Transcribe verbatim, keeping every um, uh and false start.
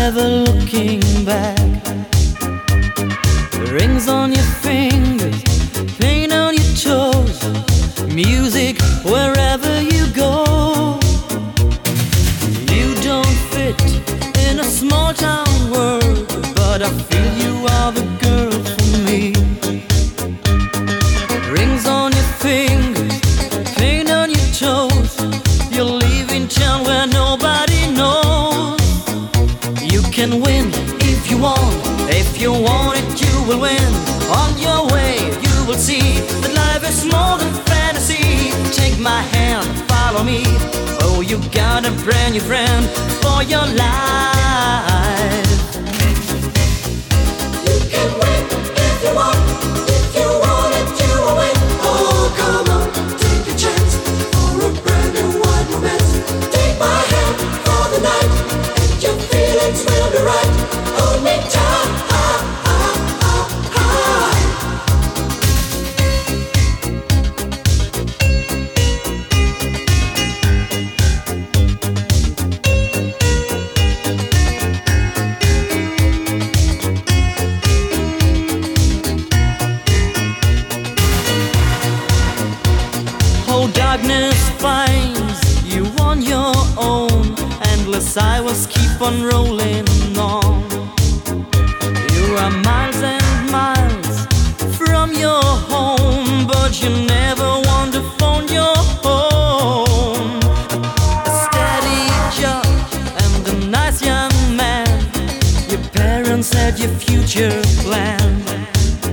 never looking back. Rings on your fingers, paint on your toes, music wherever you go. You don't fit in a small town world, but I feel you are the girl for me. Rings on your fingers, paint on your toes, you're leaving town where nobody knows. You can win if you want, if you want it you will win. On your way you will see that life is more than fantasy. Take my hand, follow me. Oh, you got a brand new friend for your life. You can win if you want, if you want it you will win. Oh, come on, take a chance for a brand new wild romance. Take my hand for the night, and your feelings will be right. Hold me tight. Darkness finds you on your own. Endless highways keep on rolling on. You are miles and miles from your home, but you never want to phone your home. A steady job and a nice young man, your parents had your future planned.